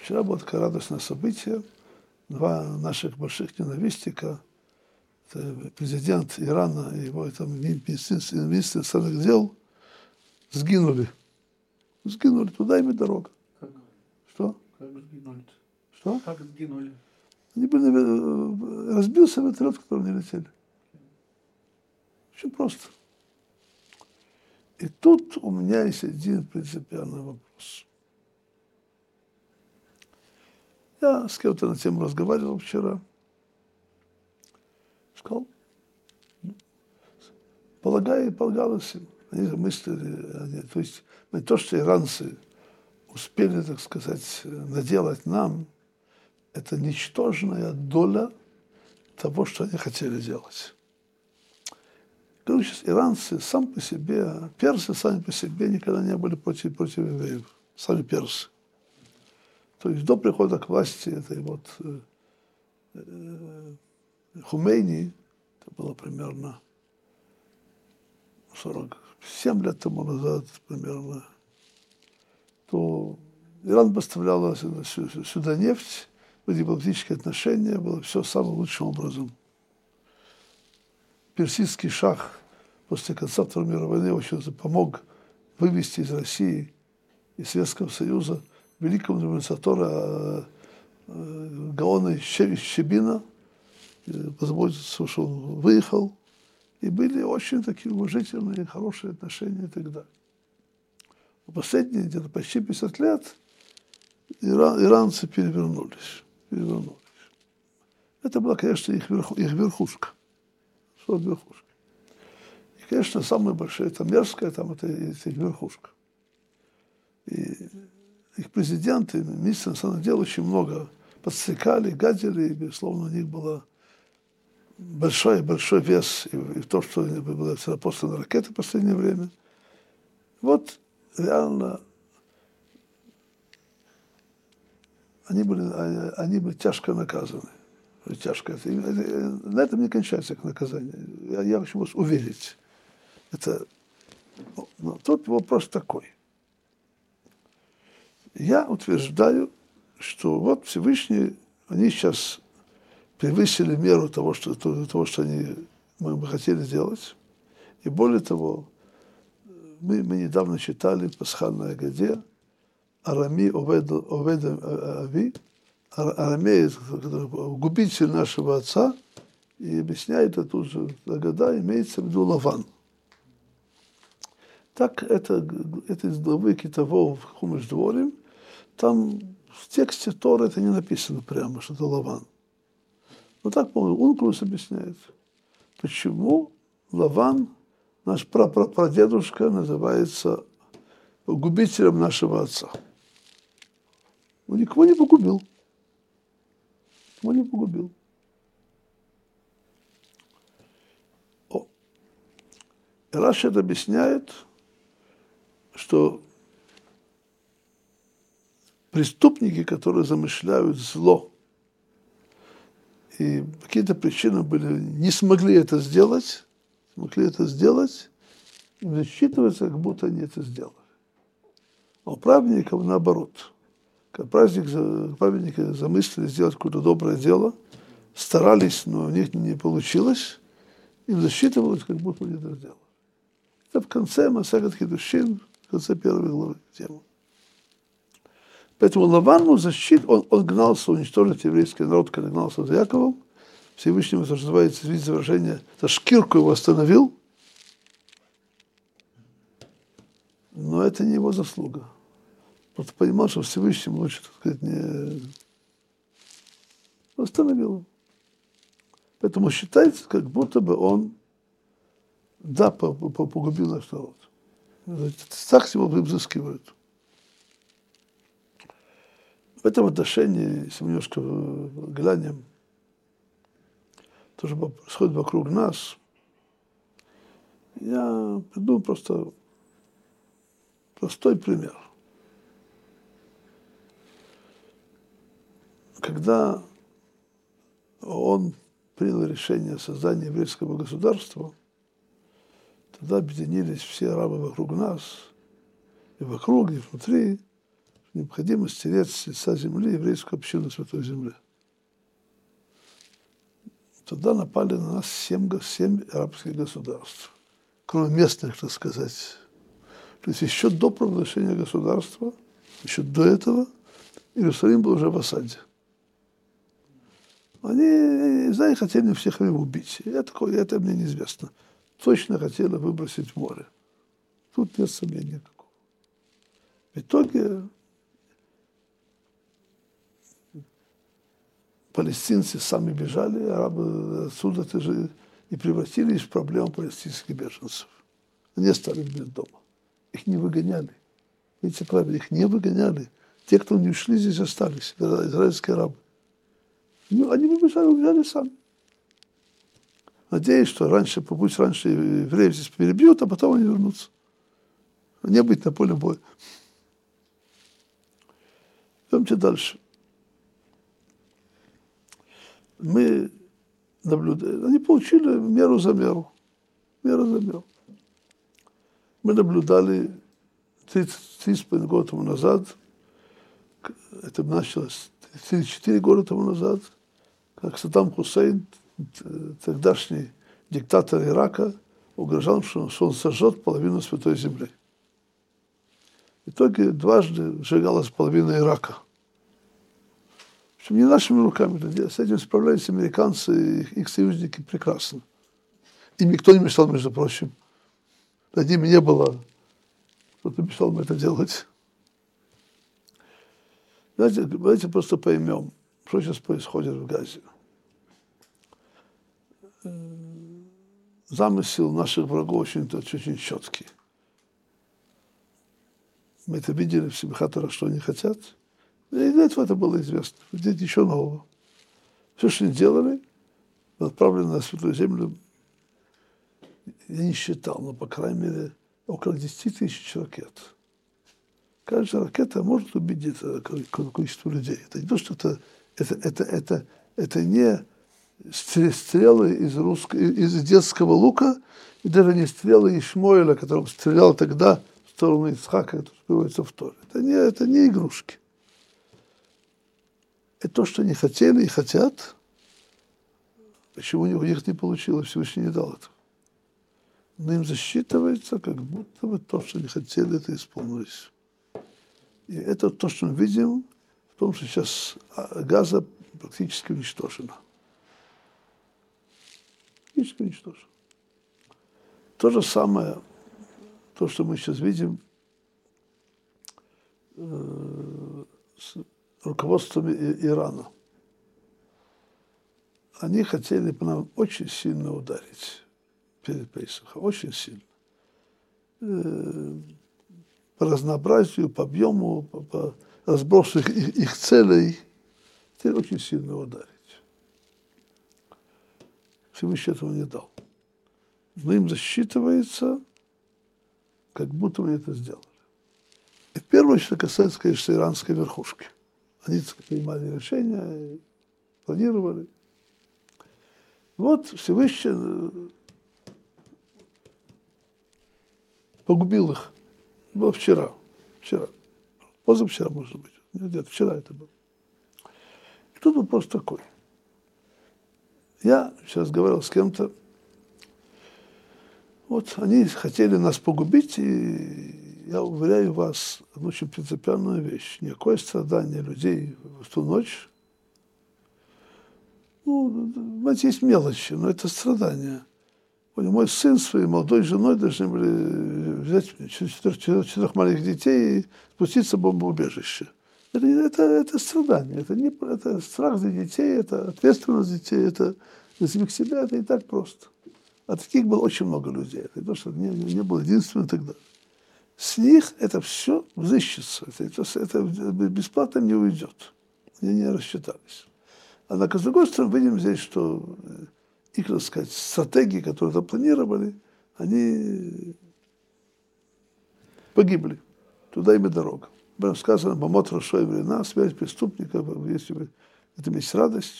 Вчера было такое радостное событие. Два наших больших ненавистника, это президент Ирана и его там министр иностранных дел, сгинули. Сгинули, туда им и дорога. Как? Что? Как сгинули-то? Что? Как сгинули? Они были, разбился вертолет, в котором они летели. Очень просто. И тут у меня есть один принципиальный вопрос. Я с кем-то на тему разговаривал вчера. Сказал, полагалось им. Они мыслили, то есть то, что иранцы успели, так сказать, наделать нам, это ничтожная доля того, что они хотели делать. Говорю, сейчас иранцы сам по себе, персы сами по себе никогда не были против евреев, сами персы. То есть до прихода к власти этой вот Хумейни, это было примерно 47 лет тому назад примерно, то Иран поставлял сюда нефть, были дипломатические отношения, было все самым лучшим образом. Персидский шах после конца Второй мировой войны очень помог вывести из России и Советского Союза великого революционера Гаона Щебина, позаботиться, что он выехал, и были очень такие уважительные, хорошие отношения и так далее. В последние где-то почти 50 лет иранцы перевернулись. Это была, конечно, их верхушка. Что верхушка? И, конечно, самое большое, это мерзкое, там это их верхушка. И их президенты, министры иностранных дел очень много подстрекали, гадили, и, безусловно, у них был большой вес и в том, что были посланы ракеты в последнее время. Вот реально они были тяжко наказаны. Тяжко. На этом не кончается их наказание. Я хочу вас уверить. Тут вопрос такой. Я утверждаю, что вот Всевышний, они сейчас превысили меру того, что мы бы хотели сделать. И более того, мы недавно читали в Пасхальной Агаде Арами Оведем Ави, Арамеец, губитель нашего отца, и объясняет эту же Агада, имеется в виду Лаван. Так это из главы Китового в Хумаш Дворим, там в тексте Торы это не написано прямо, что это Лаван. Но так, по-моему, Ункулус объясняет, почему Лаван, наш прапрадедушка, называется губителем нашего отца. Он никого не погубил. Никого не погубил. Рашид объясняет, что преступники, которые замышляют зло, и какие-то причины были, не смогли это сделать, им засчитывается, как будто они это сделали. А у праведников наоборот. Когда праведники замыслили сделать какое-то доброе дело, старались, но у них не получилось, им засчитывалось, как будто они это сделали. Это в конце Масехет Кидушин, в конце первой главы темы. Поэтому Лавану он гнался уничтожить еврейский народ, когда гнался за Яковом. Всевышний, это называется, вид выражения, за шкирку его остановил. Но это не его заслуга. Просто понимал, что Всевышний лучше, так сказать, не остановил его. Поэтому считается, как будто бы он, да, погубил наш народ. Так его взыскивают. В этом отношении, если мы немножко глянем, то, что происходит вокруг нас, я приду просто простой пример. Когда он принял решение о создании еврейского государства, тогда объединились все арабы вокруг нас, и вокруг, и внутри, необходимо стереть с лица земли еврейскую общину Святой Земли. Тогда напали на нас 7 арабских государств, кроме местных, так сказать. То есть еще до провозглашения государства, еще до этого, Иерусалим был уже в осаде. Они, знаете, хотели всех убить. Это мне неизвестно. Точно хотели выбросить в море. Тут нет сомнений никакого. В итоге палестинцы сами бежали, арабы отсюда и превратились в проблему палестинских беженцев. Они остались без дома. Их не выгоняли. Видите, правильно, их не выгоняли. Те, кто не ушли, здесь остались, израильские арабы. Они убежали сами. Надеюсь, что пусть раньше евреев здесь перебьют, а потом они вернутся. Не быть на поле боя. Идемте дальше. Мы наблюдали, они получили меру за меру. Мера за меру. Мы наблюдали 3,5 года тому назад, это началось 34 года тому назад, как Саддам Хусейн, тогдашний диктатор Ирака, угрожал, что он сожжет половину Святой Земли. В итоге дважды сжигалась половина Ирака. В общем, не нашими руками это делать. С этим справлялись американцы и их союзники прекрасно. Им никто не мешал, между прочим. Над ними не было, кто-то мешал им это делать. Давайте просто поймем, что сейчас происходит в Газе. Замысел наших врагов очень четкий. Мы это видели в Симхат-Тора, что они хотят. И до этого это было известно. Здесь ничего нового. Все, что они делали, отправлено на Святую Землю, я не считал, но, по крайней мере, около 10 тысяч ракет. Каждая ракета может убить где-то количество людей. Это не то, что это не стрелы из детского лука, и даже не стрелы Ишмоэля, которым стрелял тогда в сторону Ицхака, который приводится в Торе. Это не игрушки. Это то, что они хотели и хотят. Почему у них не получилось, Всевышний не дал этого. Но им засчитывается, как будто бы то, что они хотели, это исполнилось. И это то, что мы видим, в том, что сейчас Газа практически уничтожена. Практически уничтожена. То же самое, то, что мы сейчас видим с руководством Ирана. Они хотели по нам очень сильно ударить перед Пейсахом, очень сильно. По разнообразию, по объему, по разбросу их целей, хотели очень сильно ударить. Всевышний этого не дал. Но им засчитывается, как будто мы это сделали. И в первую очередь это касается, конечно, иранской верхушки. Они принимали решения, планировали. Вот Всевышний погубил их. Было вчера. Позавчера, может быть. Нет, вчера это было. И тут вопрос такой. Я сейчас говорил с кем-то, вот они хотели нас погубить, и я уверяю вас в очень принципиальную вещь. Никакое страдание людей в ту ночь, знаете, есть мелочи, но это страдание. Мой сын с своей молодой женой должны были взять 4 маленьких детей и спуститься в бомбоубежище. Это страдание, это страх за детей, это ответственность за детей, это за самих себя, это не так просто. А таких было очень много людей. Это то, что не было единственным тогда. С них это все взыщется, это бесплатно не уйдет. Они не рассчитались. Однако, с другой стороны, видим здесь, что их, так сказать, стратегии, которые там планировали, они погибли. Туда им и дорога. Прям сказано, бамот рашой времена, смерть преступников, если в этом есть радость.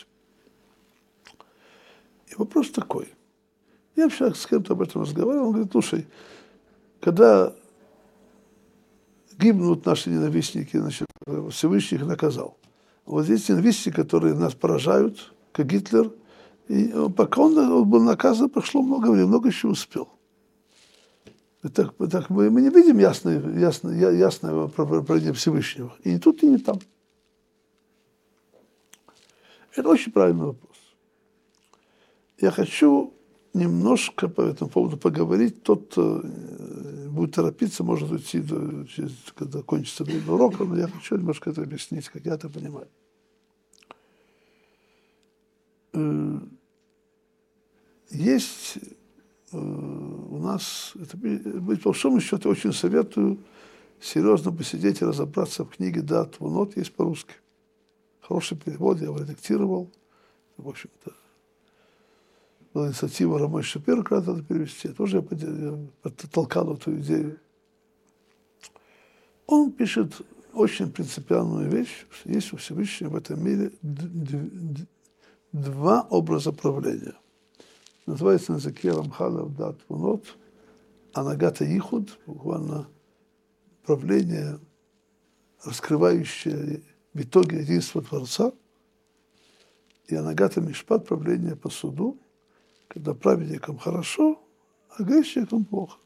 И вопрос такой. Я вообще с кем-то об этом разговаривал, он говорит, слушай, когда гибнут наши ненавистники, значит, Всевышний их наказал. Вот здесь ненавистники, которые нас поражают, как Гитлер, и пока он был наказан, прошло много времени, много еще успел. Так мы не видим ясного правления Всевышнего. И ни тут, и не там. Это очень правильный вопрос. Я хочу немножко по этому поводу поговорить. Тот, кто будет торопиться, может уйти, когда кончится время урока, но я хочу немножко это объяснить, как я это понимаю. Есть у нас, это, быть по большому счету, очень советую серьезно посидеть и разобраться в книге «Дат Вунот», есть по-русски. Хороший перевод, я его редактировал. В общем-то, была инициатива Рамой Шапира когда-то это перевести. Тоже я подтолкал эту идею. Он пишет очень принципиальную вещь, что есть у Всевышнего в этом мире два образа правления. Называется на языке Рамхала Дат Вунот Анагата Ихуд, буквально правление, раскрывающее в итоге единство Творца, и Анагата Мишпат, правление по суду, когда праведникам хорошо, а грешникам плохо.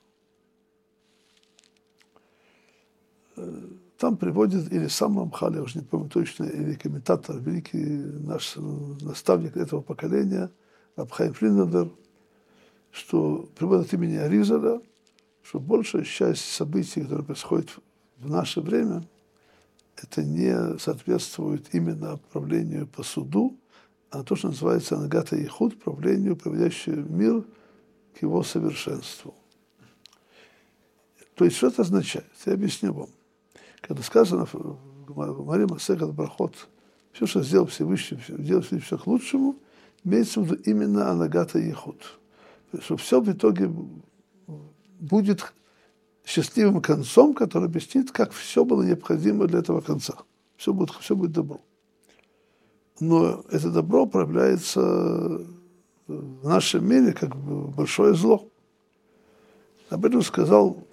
Там приводит, или сам Рамхаль, я уже не помню точно, или комментатор, великий наш наставник этого поколения, Рав Хаим Фридендер, что приводит от имени Аризаля, что большая часть событий, которые происходят в наше время, это не соответствует именно правлению по суду, а то, что называется Анагата Ихуд, правлению, приводящему мир к его совершенству. То есть, что это означает? Я объясню вам. Когда сказано в Мари Масехет Брахот, все, что сделал Всевышний, делал все к лучшему, имеется в виду именно Анагата Ихуд. Что все в итоге будет счастливым концом, который объяснит, как все было необходимо для этого конца. Все будет добро. Но это добро проявляется в нашем мире как большое зло. Об этом сказал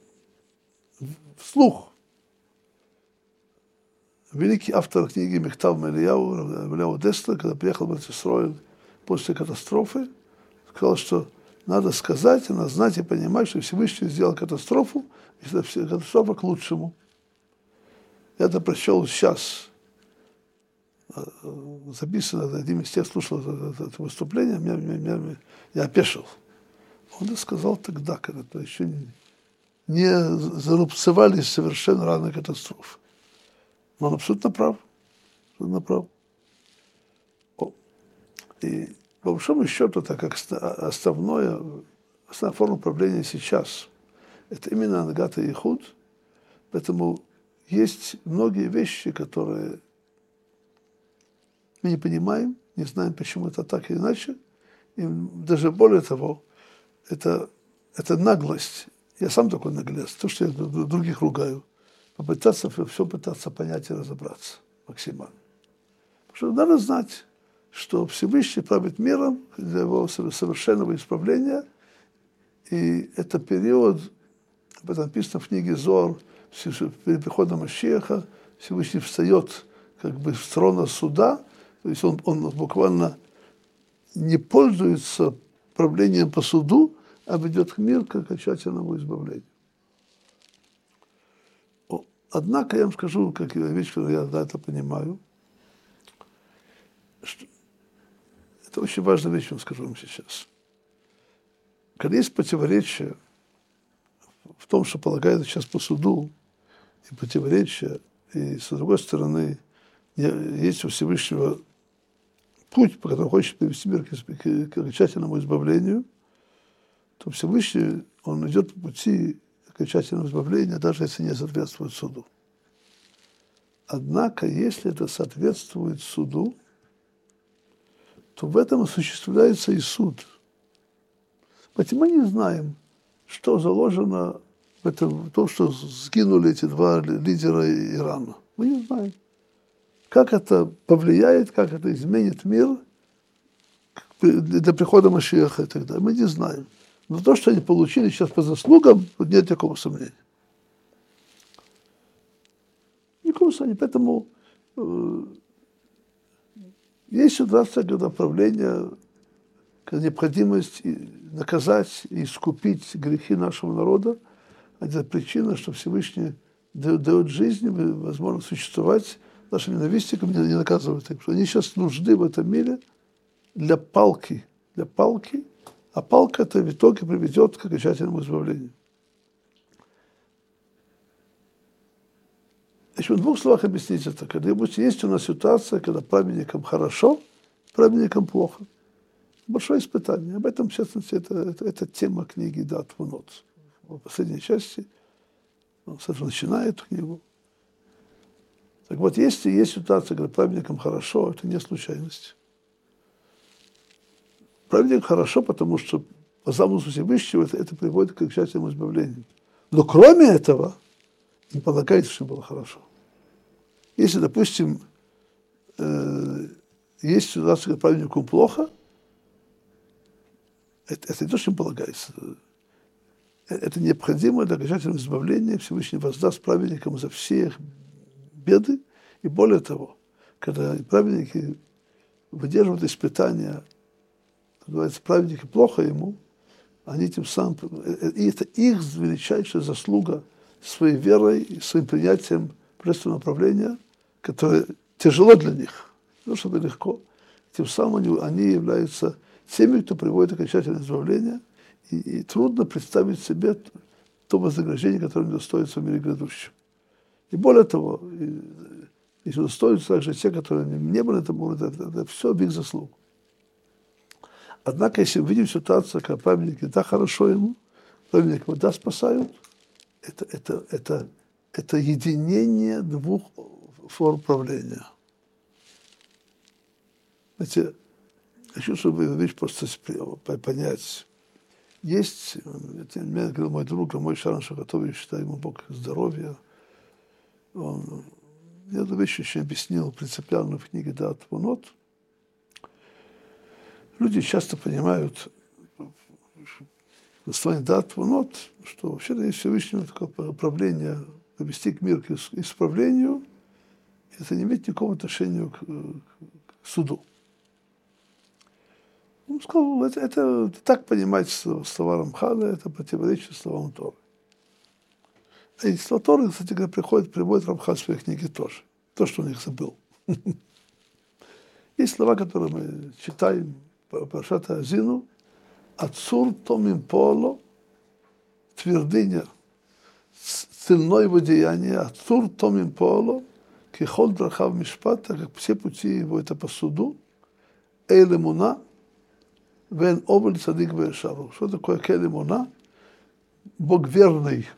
вслух великий автор книги Мехтав Элияу Деслер, когда приехал в Израиль после катастрофы, сказал, что надо сказать, надо знать и понимать, что Всевышний сделал катастрофу, и что катастрофа к лучшему. Я это прочел сейчас. Записано, один из тех слушал это выступление, я опешил. Он это сказал тогда, когда еще не зарубцевались совершенно рано катастрофы. Но он абсолютно прав. Абсолютно прав. И по большому счету, так как основная форма управления сейчас, это именно Анагата Ихуд, поэтому есть многие вещи, которые мы не понимаем, не знаем, почему это так или иначе. И даже более того, это наглость. Я сам такой наглец, то, что я других ругаю. Все пытаться понять и разобраться максимально. Потому что надо знать, что Всевышний правит миром для его совершенного исправления. И это период, об этом написано в книге Зоар, перед приходом Машиаха, Всевышний встает как бы с трона суда, то есть он буквально не пользуется правлением по суду, а ведет мир к окончательному избавлению. Однако я вам скажу, как вещь, которую я это понимаю, что это очень важная вещь, я вам скажу вам сейчас. Когда есть противоречие в том, что полагается сейчас по суду, и противоречие, и с другой стороны, есть у Всевышнего путь, по которому хочет привести мир к окончательному избавлению, то Всевышний, он идет по пути окончательного избавления, даже если не соответствует суду. Однако, если это соответствует суду, то в этом осуществляется и суд. Поэтому мы не знаем, что заложено в том, что сгинули эти два лидера Ирана. Мы не знаем. Как это повлияет, как это изменит мир до прихода Машиаха и так далее. Мы не знаем. Но то, что они получили сейчас по заслугам, тут нет такого сомнения. никакого сомнения. Поэтому есть ситуация, когда правление, когда необходимость наказать и искупить грехи нашего народа, это причина, что Всевышний дает жизнь, возможность существовать нашим ненавистникам, не наказывают их. Они сейчас нужны в этом мире для палки, а палка это в итоге приведет к окончательному избавлению. Еще в двух словах объяснить это. Когда есть у нас ситуация, когда праведникам хорошо, праведникам плохо. Большое испытание. Об этом, в частности, это тема книги Дат Вунот. В последней части он сразу начинает книгу. Так вот, если есть ситуация, когда праведникам хорошо, это не случайность. Праведникам хорошо, потому что по замыслу Всевышнего это приводит к окончательному избавлению. Но кроме этого, не полагается, что было хорошо. Если, допустим, есть ситуация, когда праведнику плохо, это не то, что им полагается. Это необходимо для окончательного избавления. Всевышний воздаст праведникам за все их беды. И более того, когда праведники выдерживают испытания, называется, праведники плохо ему, они тем самым, и это их величайшая заслуга своей верой и своим принятием божественного направления, которое тяжело для них, не чтобы легко. Тем самым они являются теми, кто приводит окончательное избавление, и трудно представить себе то вознаграждение, которое не достоится в мире грядущем. И более того, если достоятся также те, которые не были этому, это все в их заслугу. Однако, если мы видим ситуацию, когда праведники да хорошо ему, праведники да спасают, это единение двух форм правления. Знаете, хочу, чтобы вы вещь просто понять. Есть, это мне говорил мой друг, мой Шаран Шахатович, считаю ему Бог здоровья. Он мне эту вещь еще объяснил принципиально в книге Дат Вунот. Люди часто понимают в основании Дат Вунот, что вообще-то есть Всевышнего такое правление, повести к миру, к исправлению, это не имеет никакого отношения к суду. Он сказал, это так понимать слова Рамхала, это противоречит словам Торы. И слова Торы, кстати говоря, приводит Рамхал в своей книге тоже. То, что он их забыл. Есть слова, которые мы читаем по Парашат Аазину. Ацур томим поло, твердыня, цельное его деяние, ацур томим поло, кихол драхав мишпата, как все пути его это по суду, эйл эмуна, вен обель цадик вешару. Что такое кель эмуна? Бог верный.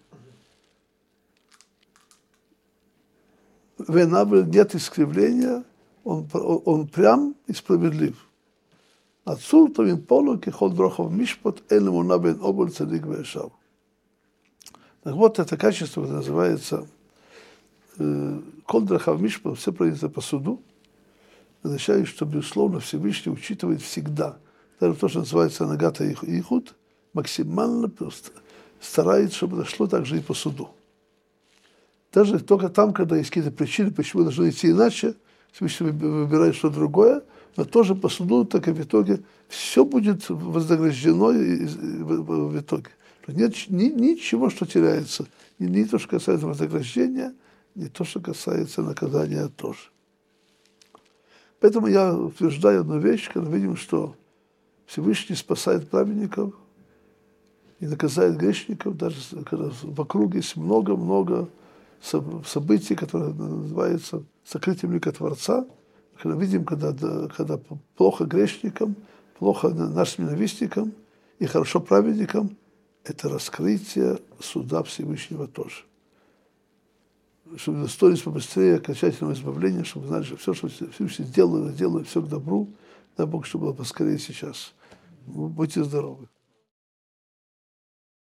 Вен обель нет искривления, он прям и справедлив. Ацур томим поло, кихол драхав мишпат, эйл эмуна, вен обель цадик вешару. Так вот, это качество называется кол драхав мишпат, все пройдется по суду, означает, что, безусловно, Всевышний учитывает всегда, даже то, что называется нагата ихуд, максимально старается, чтобы дошло также и по суду. Даже только там, когда есть какие-то причины, почему должно идти иначе, Всевышний выбирает что-то другое, но тоже по суду, так и в итоге все будет вознаграждено в итоге. Нет ничего, что теряется. Не то, что касается вознаграждения, не то, что касается наказания тоже. Поэтому я утверждаю одну вещь, когда видим, что Всевышний спасает праведников и наказает грешников, даже когда вокруг есть много-много событий, которые называются сокрытием лика Творца. Когда видим, когда плохо грешникам, плохо нашим ненавистникам и хорошо праведникам, это раскрытие суда Всевышнего тоже. Чтобы достоились побыстрее окончательного избавления, чтобы знали, что все, что Всевышний делает все к добру, дай Бог, чтобы было поскорее сейчас. Будьте здоровы.